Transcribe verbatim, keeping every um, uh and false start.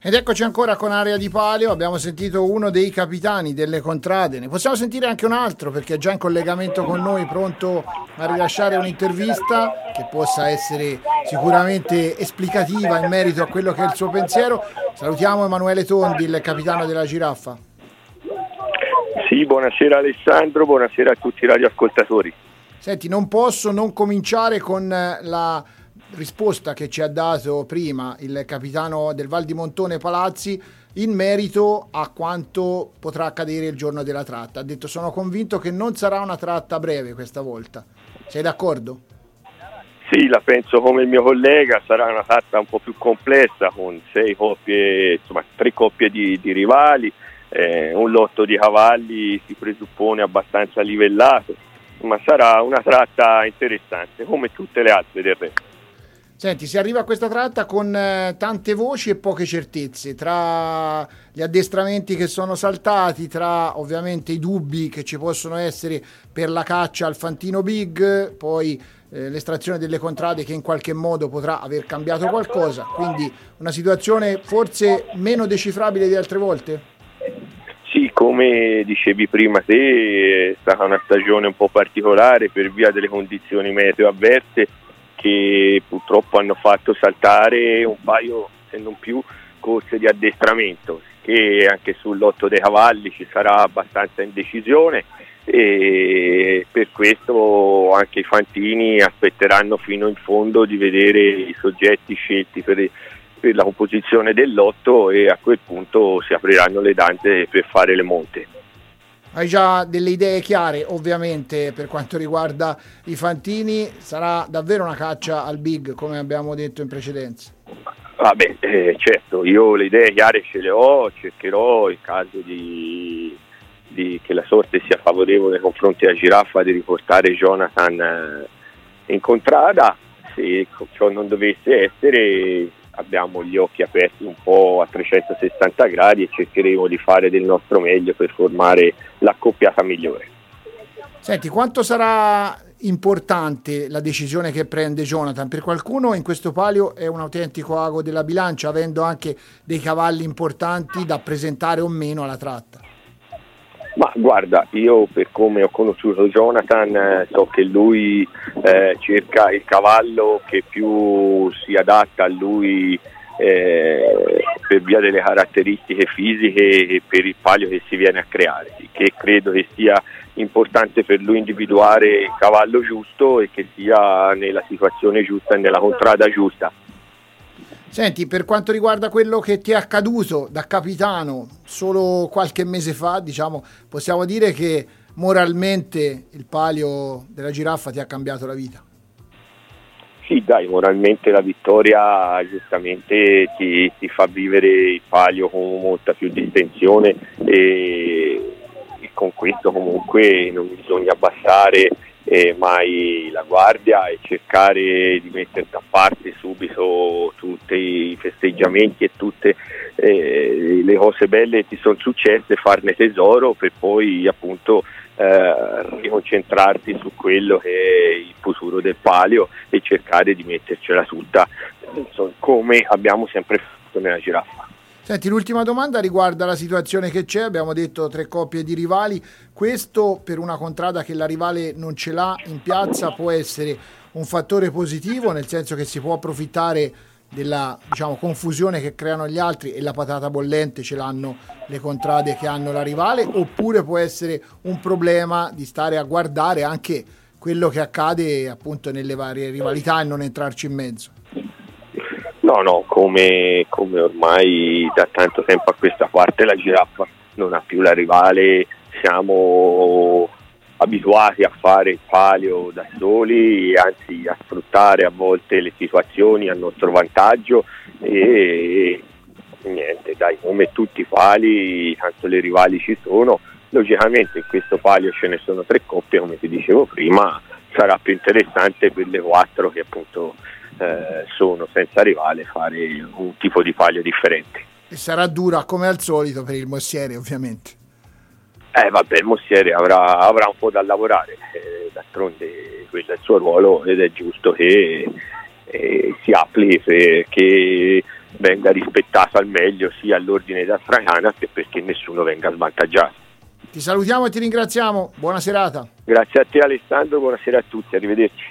Ed eccoci ancora con Area di Palio, abbiamo sentito uno dei capitani delle contrade, ne possiamo sentire anche un altro perché è già in collegamento con noi, pronto a rilasciare un'intervista che possa essere sicuramente esplicativa in merito a quello che è il suo pensiero. Salutiamo Emanuele Tondi, il capitano della Giraffa. Sì, buonasera Alessandro, buonasera a tutti i radioascoltatori. Senti, non posso non cominciare con la risposta che ci ha dato prima il capitano del Val di Montone Palazzi in merito a quanto potrà accadere il giorno della tratta. Ha detto: sono convinto che non sarà una tratta breve questa volta. Sei d'accordo? Sì, la penso come il mio collega, sarà una tratta un po' più complessa con sei coppie, insomma tre coppie di, di rivali, eh, un lotto di cavalli si presuppone abbastanza livellato, ma sarà una tratta interessante come tutte le altre del resto. Senti, si arriva a questa tratta con eh, tante voci e poche certezze, tra gli addestramenti che sono saltati, tra ovviamente i dubbi che ci possono essere per la caccia al Fantino Big, poi eh, l'estrazione delle contrade che in qualche modo potrà aver cambiato qualcosa, quindi una situazione forse meno decifrabile di altre volte? Sì, come dicevi prima te, è stata una stagione un po' particolare per via delle condizioni meteo avverse, che purtroppo hanno fatto saltare un paio, se non più, corse di addestramento, che anche sul lotto dei cavalli ci sarà abbastanza indecisione e per questo anche i fantini aspetteranno fino in fondo di vedere i soggetti scelti per, per la composizione del lotto e a quel punto si apriranno le danze per fare le monte. Hai già delle idee chiare, ovviamente, per quanto riguarda i fantini? Sarà davvero una caccia al big, come abbiamo detto in precedenza? Vabbè, eh, certo, io le idee chiare ce le ho, cercherò in caso di, di che la sorte sia favorevole nei confronti della Giraffa di riportare Jonathan eh, in contrada. Se ciò non dovesse essere, abbiamo gli occhi aperti un po' a trecentosessanta gradi e cercheremo di fare del nostro meglio per formare l'accoppiata migliore. Senti, quanto sarà importante la decisione che prende Jonathan? Per qualcuno in questo palio è un autentico ago della bilancia, avendo anche dei cavalli importanti da presentare o meno alla tratta. Ma guarda, io per come ho conosciuto Jonathan eh, so che lui eh, cerca il cavallo che più si adatta a lui eh, per via delle caratteristiche fisiche e per il palio che si viene a creare, che credo che sia importante per lui individuare il cavallo giusto e che sia nella situazione giusta e nella contrada giusta. Senti, per quanto riguarda quello che ti è accaduto da capitano solo qualche mese fa, diciamo, possiamo dire che moralmente il palio della Giraffa ti ha cambiato la vita. Sì, dai, moralmente la vittoria giustamente ti, ti fa vivere il palio con molta più distensione e, e con questo comunque non bisogna abbassare eh, mai la guardia e cercare di mettere da parte subito tutti i festeggiamenti e tutte eh, le cose belle che ti sono successe, farne tesoro per poi appunto eh, riconcentrarti su quello che è il futuro del palio e cercare di mettercela tutta insomma, come abbiamo sempre fatto nella Giraffa. Senti, l'ultima domanda riguarda la situazione che c'è, abbiamo detto tre coppie di rivali, questo per una contrada che la rivale non ce l'ha in piazza può essere un fattore positivo, nel senso che si può approfittare della diciamo, confusione che creano gli altri e la patata bollente ce l'hanno le contrade che hanno la rivale, oppure può essere un problema di stare a guardare anche quello che accade appunto nelle varie rivalità e non entrarci in mezzo? No, no, come, come ormai da tanto tempo a questa parte la Giraffa non ha più la rivale, siamo abituati a fare il palio da soli, anzi a sfruttare a volte le situazioni a nostro vantaggio e, e niente, dai, come tutti i pali, tanto le rivali ci sono, logicamente in questo palio ce ne sono tre coppie, come ti dicevo prima, sarà più interessante per le quattro che appunto Eh, sono senza rivale fare un tipo di palio differente. E sarà dura come al solito per il Mossiere, ovviamente. Eh vabbè, il Mossiere avrà, avrà un po' da lavorare, eh, d'altronde quello è il suo ruolo ed è giusto che eh, si applichi perché venga rispettato al meglio sia all'ordine da Fraiana che perché nessuno venga svantaggiato. Ti salutiamo e ti ringraziamo, buona serata. Grazie a te Alessandro, buonasera a tutti, arrivederci.